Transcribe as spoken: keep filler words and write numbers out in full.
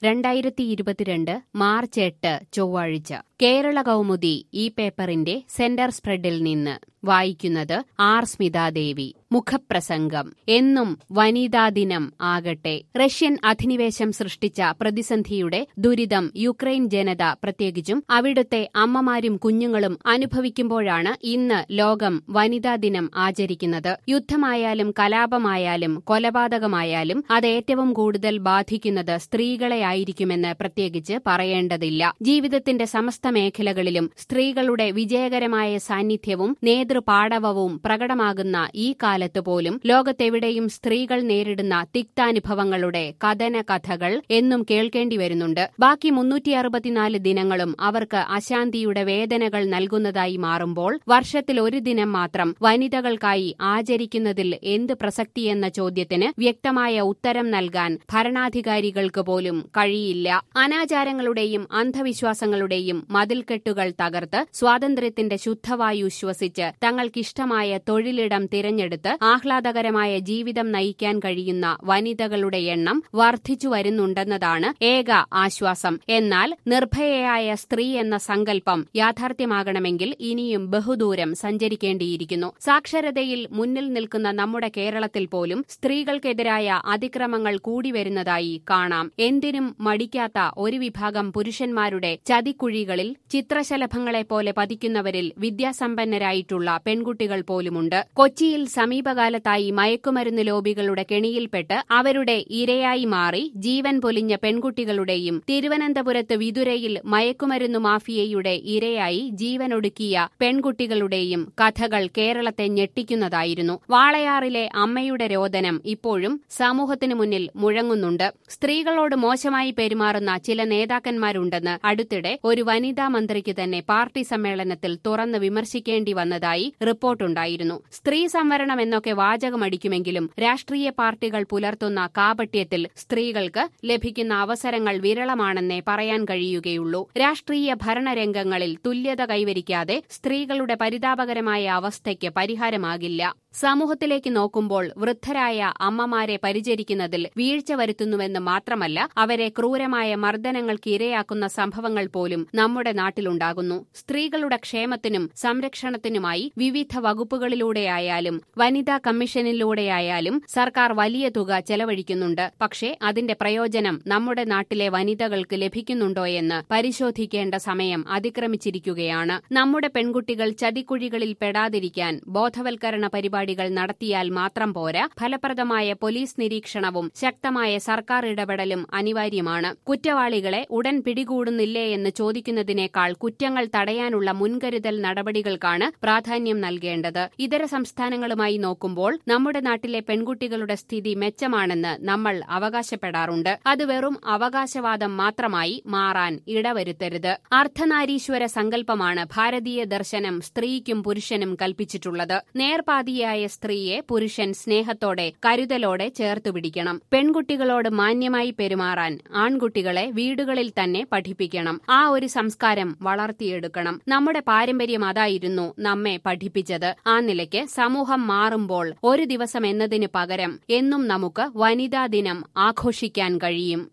രണ്ടായിരത്തി ഇരുപത്തിരണ്ട് മാർച്ച് എട്ട് ചൊവ്വാഴ്ച കേരള കൗമുദി ഈ പേപ്പറിന്റെ സെന്റർ സ്പ്രെഡിൽ നിന്ന് വായിക്കുന്നത് ആർ സ്മിതാദേവി. മുഖപ്രസംഗം. എന്നും വനിതാ ദിനം ആകട്ടെ. റഷ്യൻ അധിനിവേശം സൃഷ്ടിച്ച പ്രതിസന്ധിയുടെ ദുരിതം യുക്രൈൻ ജനത പ്രത്യേകിച്ചും അവിടുത്തെ അമ്മമാരും കുഞ്ഞുങ്ങളും അനുഭവിക്കുമ്പോഴാണ് ഇന്ന് ലോകം വനിതാ ദിനം ആചരിക്കുന്നത്. യുദ്ധമായാലും കലാപമായാലും കൊലപാതകമായാലും അത് ഏറ്റവും കൂടുതൽ ബാധിക്കുന്നത് സ്ത്രീകളെയായിരിക്കുമെന്ന് പ്രത്യേകിച്ച് പറയേണ്ടതില്ല. ജീവിതത്തിന്റെ സമസ്ത മേഖലകളിലും സ്ത്രീകളുടെ വിജയകരമായ സാന്നിധ്യവും നേതൃപാടവവും പ്രകടമാകുന്ന ഈ കാലത്ത് പോലും ലോകത്തെവിടെയും സ്ത്രീകൾ നേരിടുന്ന തിക്താനുഭവങ്ങളുടെ കഥന കഥകൾ എന്നും കേൾക്കേണ്ടി വരുന്നുണ്ട്. ബാക്കി മുന്നൂറ്റി അറുപത്തിനാല് ദിനങ്ങളും അവർക്ക് അശാന്തിയുടെ വേദനകൾ നൽകുന്നതായി മാറുമ്പോൾ വർഷത്തിൽ ഒരു ദിനം മാത്രം വനിതകൾക്കായി ആചരിക്കുന്നതിൽ എന്ത് പ്രസക്തിയെന്ന ചോദ്യത്തിന് വ്യക്തമായ ഉത്തരം നൽകാൻ ഭരണാധികാരികൾക്ക് പോലും കഴിയില്ല. അനാചാരങ്ങളുടെയും അന്ധവിശ്വാസങ്ങളുടെയും മതിൽക്കെട്ടുകൾ തകർത്ത് സ്വാതന്ത്ര്യത്തിന്റെ ശുദ്ധവായു ശ്വസിച്ച് തങ്ങൾക്കിഷ്ടമായ തൊഴിലിടം തിരഞ്ഞെടുത്ത് ആഹ്ലാദകരമായ ജീവിതം നയിക്കാൻ കഴിയുന്ന വനിതകളുടെ എണ്ണം വർദ്ധിച്ചു വരുന്നുണ്ടെന്നതാണ് ഏക ആശ്വാസം. എന്നാൽ നിർഭയയായ സ്ത്രീ എന്ന സങ്കല്പം യാഥാർത്ഥ്യമാകണമെങ്കിൽ ഇനിയും ബഹുദൂരം സഞ്ചരിക്കേണ്ടിയിരിക്കുന്നു. സാക്ഷരതയിൽ മുന്നിൽ നിൽക്കുന്ന നമ്മുടെ കേരളത്തിൽ പോലും സ്ത്രീകൾക്കെതിരായ അതിക്രമങ്ങൾ കൂടിവരുന്നതായി കാണാം. എന്തിനും മടിക്കാത്ത ഒരു വിഭാഗം പുരുഷന്മാരുടെ ചതിക്കുഴികളിൽ ചിത്രശലഭങ്ങളെപ്പോലെ പതിക്കുന്നവരിൽ വിദ്യാസമ്പന്നരായിട്ടുള്ള പെൺകുട്ടികൾ പോലുമുണ്ട്. കൊച്ചിയിൽ സമീപകാലത്തായി മയക്കുമരുന്ന് ലോബികളുടെ കെണിയിൽപ്പെട്ട് അവരുടെ ഇരയായി മാറി ജീവൻ പൊലിഞ്ഞ പെൺകുട്ടികളുടെയും തിരുവനന്തപുരത്ത് വിതുരയിൽ മയക്കുമരുന്നു മാഫിയയുടെ ഇരയായി ജീവനൊടുക്കിയ പെൺകുട്ടികളുടെയും കഥകൾ കേരളത്തെ ഞെട്ടിക്കുന്നതായിരുന്നു. വാളയാറിലെ അമ്മയുടെ രോദനം ഇപ്പോഴും സമൂഹത്തിനു മുന്നിൽ മുഴങ്ങുന്നുണ്ട്. സ്ത്രീകളോട് മോശമായി പെരുമാറുന്ന ചില നേതാക്കന്മാരുണ്ടെന്ന് അടുത്തിടെ ഒരു വനിതാ മന്ത്രിക്ക് തന്നെ പാർട്ടി സമ്മേളനത്തിൽ തുറന്ന് വിമർശിക്കേണ്ടി വന്നതായി റിപ്പോർട്ടുണ്ടായിരുന്നു. സ്ത്രീ സംവരണം എന്നൊക്കെ വാചകമടിക്കുമെങ്കിലും രാഷ്ട്രീയ പാർട്ടികൾ പുലർത്തുന്ന കാപട്യത്തിൽ സ്ത്രീകൾക്ക് ലഭിക്കുന്ന അവസരങ്ങൾ വിരളമാണെന്നേ പറയാൻ കഴിയുകയുള്ളൂ. രാഷ്ട്രീയ ഭരണരംഗങ്ങളിൽ തുല്യത കൈവരിക്കാതെ സ്ത്രീകളുടെ പരിതാപകരമായ അവസ്ഥയ്ക്ക് പരിഹാരമാകില്ല. സമൂഹത്തിലേക്ക് നോക്കുമ്പോൾ വൃദ്ധരായ അമ്മമാരെ പരിചരിക്കുന്നതിൽ വീഴ്ച വരുത്തുന്നുവെന്ന് മാത്രമല്ല, അവരെ ക്രൂരമായ മർദ്ദനങ്ങൾക്ക് ഇരയാക്കുന്ന സംഭവങ്ങൾ പോലും നമ്മുടെ നാട്ടിലുണ്ടാകുന്നു. സ്ത്രീകളുടെ ക്ഷേമത്തിനും സംരക്ഷണത്തിനുമായി വിവിധ വകുപ്പുകളിലൂടെയായാലും വനിതാ കമ്മീഷനിലൂടെയായാലും സർക്കാർ വലിയ തുക ചെലവഴിക്കുന്നുണ്ട്. പക്ഷേ അതിന്റെ പ്രയോജനം നമ്മുടെ നാട്ടിലെ വനിതകൾക്ക് ലഭിക്കുന്നുണ്ടോയെന്ന് പരിശോധിക്കേണ്ട സമയം അതിക്രമിച്ചിരിക്കുകയാണ്. നമ്മുടെ പെൺകുട്ടികൾ ചതിക്കുഴികളിൽ പെടാതിരിക്കാൻ ബോധവൽക്കരണ പരിപാടി കൾ നടത്തിയാൽ മാത്രം പോരാ, ഫലപ്രദമായ പോലീസ് നിരീക്ഷണവും ശക്തമായ സർക്കാർ ഇടപെടലും അനിവാര്യമാണ്. കുറ്റവാളികളെ ഉടൻ പിടികൂടുന്നില്ലേ എന്ന് ചോദിക്കുന്നതിനേക്കാൾ കുറ്റങ്ങൾ തടയാനുള്ള മുൻകരുതൽ നടപടികൾക്കാണ് പ്രാധാന്യം നൽകേണ്ടത്. ഇതര സംസ്ഥാനങ്ങളുമായി നോക്കുമ്പോൾ നമ്മുടെ നാട്ടിലെ പെൺകുട്ടികളുടെ സ്ഥിതി മെച്ചമാണെന്ന് നമ്മൾ അവകാശപ്പെടാറുണ്ട്. അത് വെറും അവകാശവാദം മാത്രമായി മാറാൻ ഇടവരുത്തരുത്. അർദ്ധനാരീശ്വര സങ്കല്പമാണ് ഭാരതീയ ദർശനം സ്ത്രീക്കും പുരുഷനും കൽപ്പിച്ചിട്ടുള്ളത്. നേർപാതിയായ സ്ത്രീയെ പുരുഷൻ സ്നേഹത്തോടെ കരുതലോടെ ചേർത്തുപിടിക്കണം. പെൺകുട്ടികളോട് മാന്യമായി പെരുമാറാൻ ആൺകുട്ടികളെ വീടുകളിൽ തന്നെ പഠിപ്പിക്കണം. ആ ഒരു സംസ്കാരം വളർത്തിയെടുക്കണം. നമ്മുടെ പാരമ്പര്യം അതായിരുന്നു നമ്മെ പഠിപ്പിച്ചത്. ആ നിലയ്ക്ക് സമൂഹം മാറുമ്പോൾ ഒരു ദിവസം എന്നതിന് പകരം എന്നും നമുക്ക് വനിതാ ദിനം ആഘോഷിക്കാൻ കഴിയും.